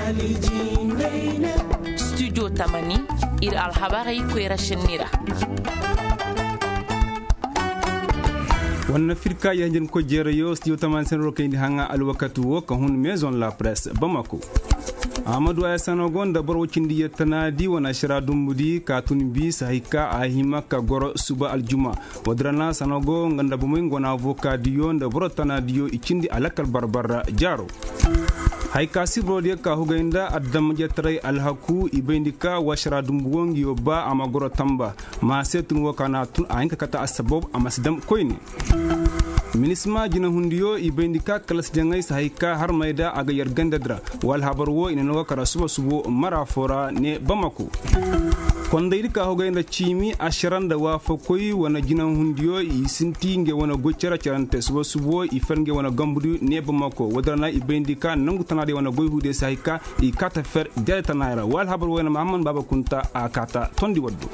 studio tamani ir alhabarai kwera shinira wannan firka yanjin ko jerayo studio tamani sen rokayndi hanga alwakatu wo ka hun maison la presse Bamako. Amadou Aya Sanogo da bar wakindi ya tanadi wana shira dumbudi ka tunbi sahika ahima ka goro suba aljuma wadrana Sanogo nganda bumungo na avocado da boro tanadiyo ikindi alakal barbara jaro haika sibrodi ka hugainda addam jetray alhaku ibendika washra dumbugongi yoba amagoro tamba ma setun wakana tun aynka kata asbab amasdam koyni minisma jina hundiyo ibendika kalas jangay sahika har mayda aga yargandadra wal habarwo inano kara subo marafora ne Bamako kondayri ka hogaynda chimi asharanda wa fokoy wana jina hundiyo isintinge wana gochara charante subo ifenge wana gambudu ne Bamako wadrana ibendika nangu tanade wana goyhude sahika I kata fer delta naira wal habarwo na Mahamman Baba Kunta akata tondi waddu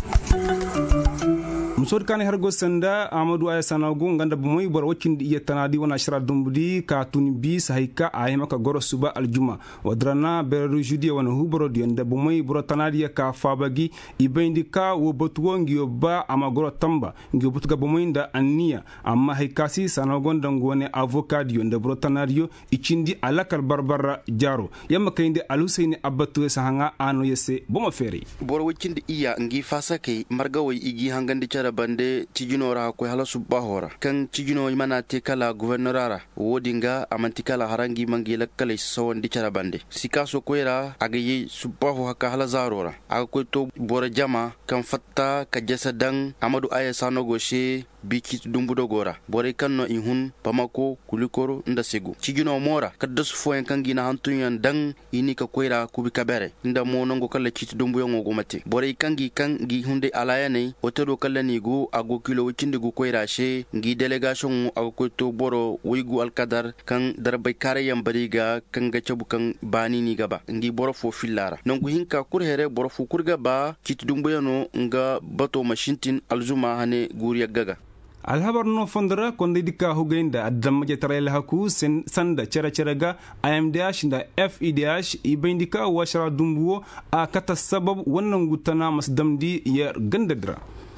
musod kan hergo sanda Amadou Aya Sanogo nganda bumoy bor wakindi iya tanadi wana shara dumbudi ka tunbi sahika ayema ka goro suba aljuma wadrana beru judi wana hubro dienda bumoy boro tanadi ka fabagi ibendika wo botwongi yoba amagoro tamba ngi butuga bumoy nda anniya amma haykasi Sanogo ndangone avocado nda boro tanadi ichindi alakal barbara jaro yamma kayinde alusaini abatu sahanga ano yese boma feri bor wakindi iya ngi fasake margawai igi hangandi bande cijinora ko hala subahora kan cijino mana te kala gouvernorara wodinga amantikala harangi mangila kala sawandi cara bande sikaso koira agayi subaho haka hala zarora aga ko to bora jama kan fatta ka jasadan Amadou Aya Sanogo she biki dumbudo gora bore kanno ihun Bamako kulikoro nda segu cijino mora kadda su foyen kangi na hantunyan dan ini ka koira kubi kabere nda monongo kala citi dumbuyo ngomate bore kangi kangi hunde alayane otero kala nigu ago kilo wicinde gu koira she ngi delegation ago ko to boro wigu alkadar kan darbay kare yambariga kan ga cabu kan bani ni gaba ngi boro fo fillara nongu hinka kurhere boro fo kurga ba citi dumbuyo no nga bato mashintin alzuma hane guriya gaga alhabar no fondra konde dika hugainda adam jetarel haku sanda cheraga IMDH da FIDH ibendika washara dumbuwo a kata sabab wannan gutana masdamdi ya gandadra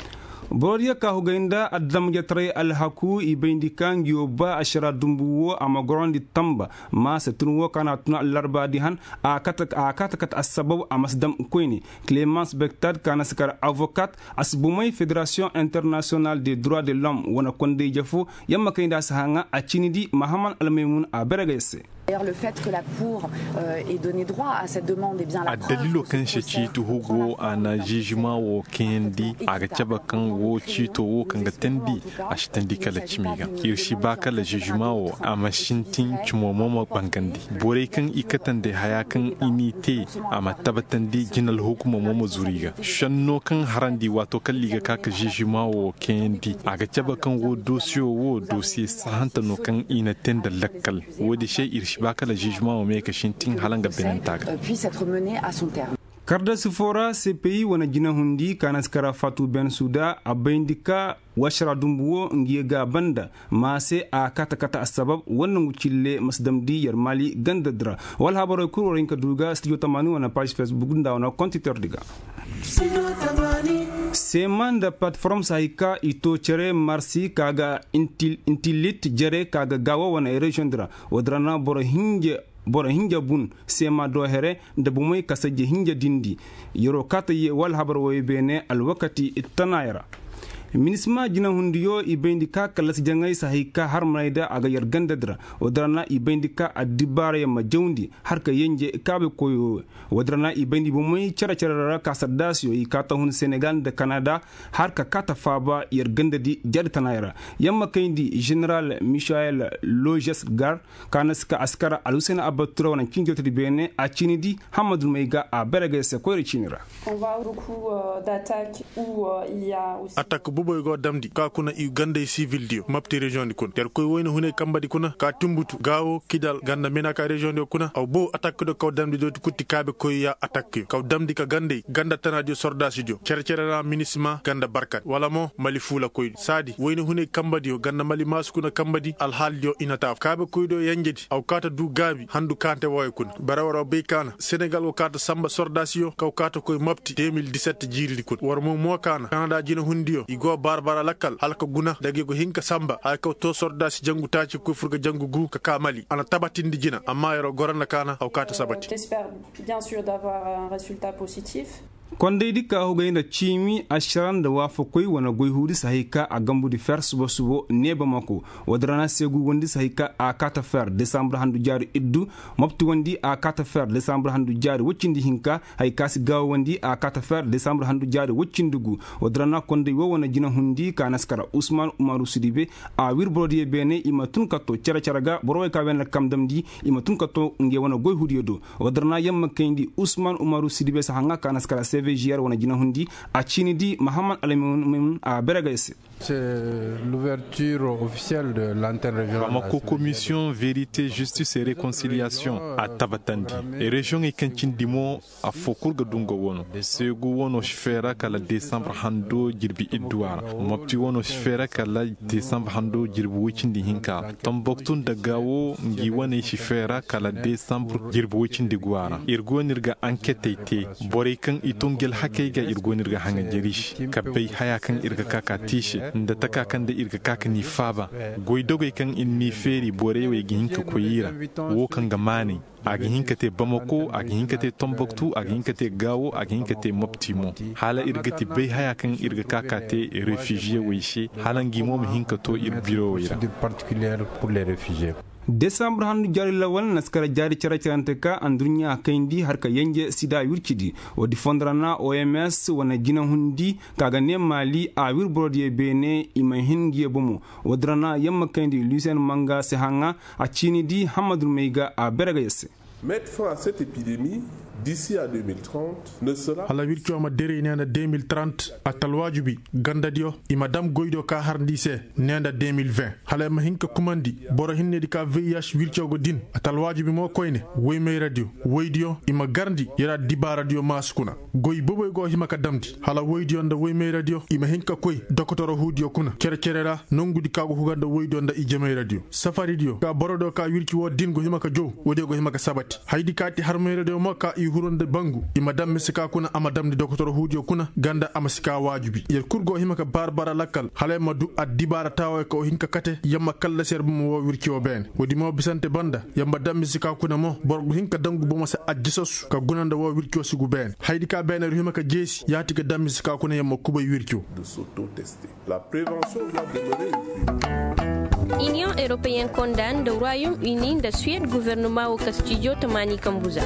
Boriya ka hugainda adam jetare alhaku ibendika ngioba ashara dumbuwo amagorondi tamba ma setunwo kana tuna larba dihan a kata asbab amasdam koini Clémence Bectad kana sakar avocat asbumay Fédération Internationale des Droits de l'Homme wana konde jafu yamma kainda sahanga achinidi Mahaman Almaymun a beragese D'ailleurs, le fait que la Cour ait donné droit à cette demande est bien la preuve. Dalilo kan shi tu hugo ana jijima wo kendi aga chaba kan wo chito wo kan gatendi ashtandi kala chimiga kirshi ba kala jijima wo amashintin chumomo bangandi bore kan ikatan de haya kan inite ama tabatandi jinal hukuma momo zuriga shanno kan harandi wato kalliga kaka jijima wo kendi aga chaba kan wo dossier sahanta no kan ina tenda lakkal wodi shay irshi bakala jugement o meka shintin halanga benentaga puisse être mené à son terme. Karda Sifora CPI wana jina hundi kanaskara Fatou Bensouda abendika washara dumbuwo ngiyega banda mase a kata asbab wannan wucille masdamdi yarmali gandadra wal habaro kurorin ka duga studio tamani wana page Facebook nda wana contiteur diga seman da platform sahika ito chere marsi kaga intilit jere kaga gawa wana region wadrana boro hinja bun sema do here da bumay kasaje hinja dindi yoro kata ye wal habar way bene al wakati tanayra minisma jina hundiyo ibendika kalas jangay sahika har mayda aga yargandadra wadrana ibendika adibare ma jawndi har ka yenje kabe koyo wadrana ibendi bumay cara kasadasyo ikata hun Senegal da Canada har ka kata faba yargandadi jartanayra yamma kayndi General Michael Logesgar kanaska askara alusena abatura wana kinjotri bene a chinidi Hamadou Meiga a berege se koyri chinira on va au coup d'attaque où il y a aussi boboy go damdi ka kuna i gande civil dio mapti region di kun der koy woyno hune kambadi kuna ka tumbutu gawo kidal ganda menaka region dio kuna aw bo attaque do kaw damdi do kutti kabe koy ya attaque kaw damdi ka gande ganda tanadio sordasi dio cercerera minisma ganda barkat wala mo mali fula koy sadi woyno hune kambadi o ganda mali maskuna kambadi al haldio inataf kabe koy do yanjedi aw kata du gabi handu kante woy kun barawara be kana senegal o kata samba sordasio kaw kata koy mapti 2017 jiri kun war mo kana canada jina hundio igo barbara lakal halka guna dagi go hinka samba ay kaw to sordasi jangu taci ko furga jangu gu ka kamali ana tabatindi jina amma yaro gorana kana aw kata sabati. J'espère bien sûr d'avoir un résultat positif. Konde di ka hugayna chimi asharan da wafa koy wana goy hudi sahika a gambu di fer subo subo neba mako wadrana segu wondi sahika a kata fer décembre handu jari iddu mopti wondi a kata fer décembre handu jari woccindi hinka hay kasi gaw wondi a kata fer décembre handu jari woccindugu wadrana konde wo wana jina hundi ka naskara Ousmane Oumarou Sidibe a wirbrodi bene ima tun katto cara caraga boroy ka wen kamdamdi ima tun katto nge wana goy hudi yodo wadrana yamma kendi Ousmane Oumarou Sidibe sahanga ka naskara CVJR wana jina hundi a chini di Mohamed Alamin a Beragayse. C'est l'ouverture officielle de l'antenne régionale. Bamako Commission Vérité, Justice et Réconciliation à Tabatandi. Et région et Kancindimo à Fokurga Dungo wono. Segu wono shfera kala décembre hando jirbi idouara. Mopti wono shfera kala décembre hando jirbi wichindi hinka. Tomboktun dagawo ngiwane shfera kala décembre jirbi wichindi guara. Irgonirga enquête ite. Borekan itongel hakeiga irgonirga hanga jerish. Kabei hayakan irga kakatishi. Da taka kan da irga kaka ni faba goy dogoy kan inni feri borewe gihinka koyira wo kan gamani agi hinkate Bamako agi hinkate Tombouctou agi hinkate Gao agi hinkate Moptimo hala irgati bay haya kan irga kakate réfugié wishi halangi mom hinkato irbiro wira particulière pour les réfugiés. Décembre handu jari lawal naskara jari caracante ka andrunya kayndi harka yenje sida wircidi o di fondrana OMS wana jina hundi kaga ne mali a wirbrodi bene ima hingiye bomo wadrana yamma kayndi Lucien Manga Sehanga a chini di Hamadou Meiga a Beragayse. Mettre fin à cette épidémie d'ici à 2030 ne sera hala wirki ma dere nenda 2030 atal wajubi gandadio i madame goydo ka harndise nenda 2020 hala ma hinka kumandi boro hinne di ka VIH wirki go din atal wajubi mo koyne woyme radio woydio i ma gardi yara diba radio maskuna goy boboy go hima ka damdi hala woydio nda woyme radio i ma hinka koy dokotoro hudio kuna cercerera nongudi ka go huganda woydio nda i jeme radio safari dio ka borodo ka wirki wo din go hima ka jow wode go hima ka sabati haydi kati harme radio mo ka huronde bangu i madam misika kuna amadam di doktor hujo kuna ganda amasika wajibi yer kurgo himaka barbara lakal hale madu adibara tawa ko hinka kate yamma kala serbu mo wirki o ben wodi mo bisante banda yamba dam misika kuna mo borgo hinka dangu bo mo sa ajjisos ka gunanda wo wirki o sigu ben haydi ka ben himaka jesi yati ka dam misika kuna yamma kuba wirki de s'auto tester la prévention doit demeurer. Union européenne condamne le Royaume-Uni de Suède gouvernement au Castillo Tamani Kambuza.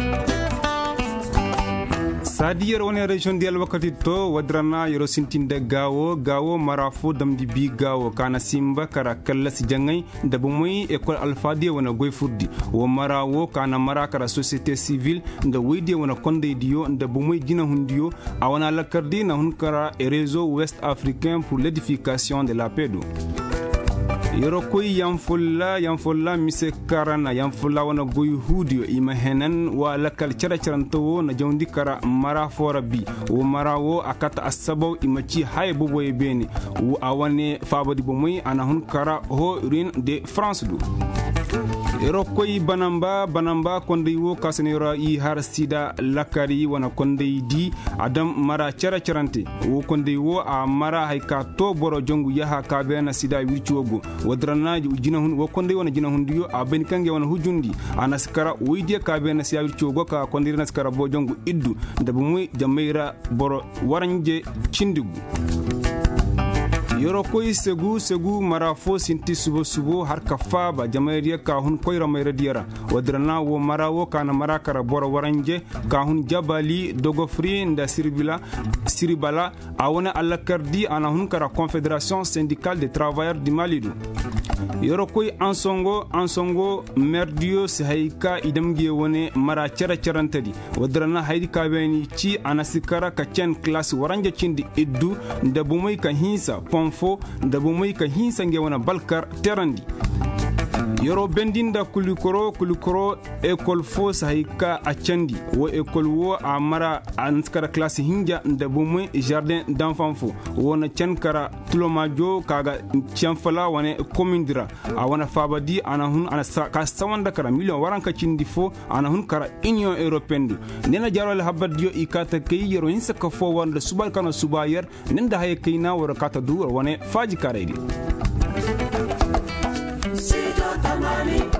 Sadi yero woni region dial wakati to wadrana yero sintinde gawo marafo damdi bi gawo kana simba kara kala si jangay dabu moy école alfadi wona goy furdi wo marawo kana mara kara société civile nda weydi wona konde diyo dabu moy jina hundiyo awana lakardi na hunkara e réseau ouest africain pour l'édification de la paix. Yoro koy yamfolla mise karana yamfolla wana goy hudio ima henan wa lakal caracaranto na jawndi kara mara fora bi wo marawo akata asabo ima ci hay bobo e beni wo awane fabadi bo moy ana hun kara ho rin de France do Yoro koy banamba konde wo kasenera i har sida lakari wana konde di adam mara caracarante wo konde wo a mara hay ka to boro jongu yaha ka bena sida wirciogo wadrana jina hun wo konde wona jina hun diyo a ben kange wona hujundi anaskara weydi ka bena sida wirciogo ka konde naskara bo jongu iddu dabu muy jameira boro waranje cindigu yoro koy segu marafo sinti subo har kafa ba jamariya ka hun koyra mayra diyara wadrana wo marawo kana marakara bora waranje ka hun jabali dogofri nda siribala awona allakardi ana hun kara confédération syndicale des travailleurs du Malidu yoro koy ansongo merdio sahayka idamge wone mara charantadi wadrana haydi kabeni ci anasikara ka chen class waranja cindi iddu nda bumay ka hinsa ponfo nda bumay ka hinsa nge wona balkar terandi yoro bendinda kulikoro école fo sahayka acandi wo école wo amara anskara classe hinja nda bumay jardin d'enfant fo wona chankara tulomajo kaga chamfala wane komindira awana fabadi ana hun ana ka sawanda kara million waranka cindi fo ana hun kara union européenne nena jarole habadiyo ikata kay yoro hinsa ka fo wanda subal kana subayar nenda hay kayna wara kata du wane faji karaydi Tamani